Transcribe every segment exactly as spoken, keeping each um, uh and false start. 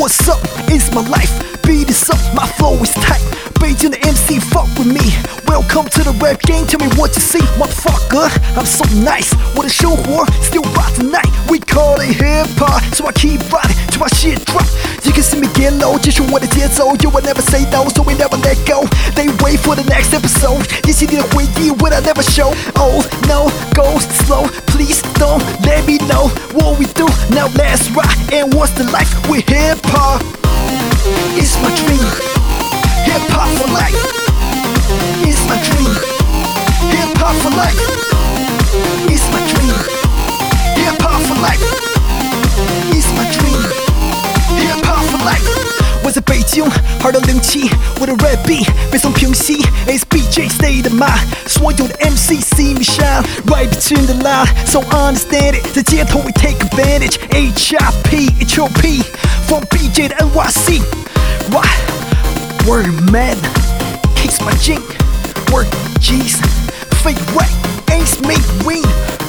what's up? It's my life. Beat is up, my flow is tight. Beijing the M C, fuck with me. Welcome to the rap game, tell me what you see. Motherfucker, I'm so nice. What a show war, still rock tonight. We call it hip-hop, so I keep riding till my shit drop. You can see me get low, just want the节奏. You will never say no, so we never let go. They wait for the next episode. 也是你的回忆 what I never show. Oh no, go slow, please don't let me know what we do. Now let's rock, and what's the life with hip-hop? It's my dream. Hip-hop for life. It's my dream. Hip-hop for life. It's my dream. Hip-hop for life. It's my dream. Hip-hop for life. 我在北京二零零七，我的 rap beat 被从平息 ，S B J stay 的嘛，所有的 M C see me shine right between the line, so understand it。在街头 we take advantage, H I P H O P from B J 的 N Y C。What? Word man, kicks my jink, work G's, fake right, ace make win.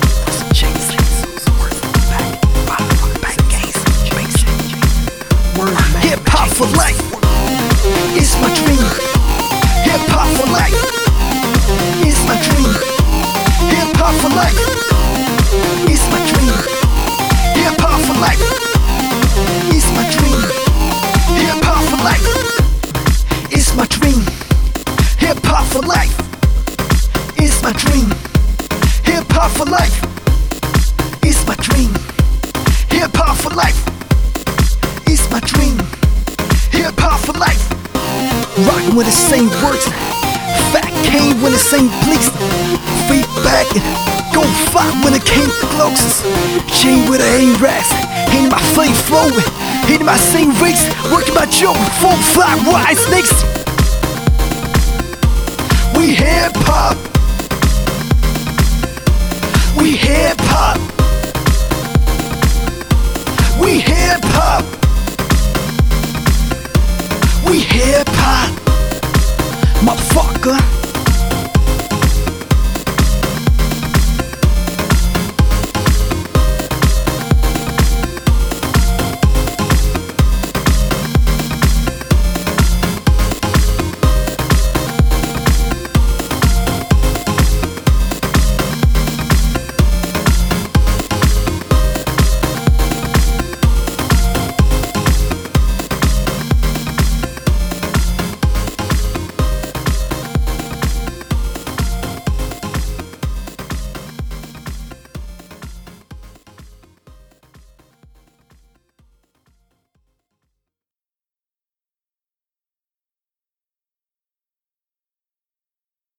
Hip hop for life, it's my dream. Hip hop for life, it's my dream. Hip hop for life, it's my dream. Hip hop for life, it's my dream. Hip hop for life, it's my dream. Hip hop for life, it's my dream. Hip hop for life, it's my dream. Hip hop for life, it's my dream. Hip hop for life. Rockin' with the same words. Fat came when the same place. Feet back and go fight when it came closest. Chain with the A-Raps. Hitting my flame flowing. Hitting my same race. Working my joke. Four, five, wide snakes. We hip hop. We hip hop. We hip hop. We hip hop, motherfucker.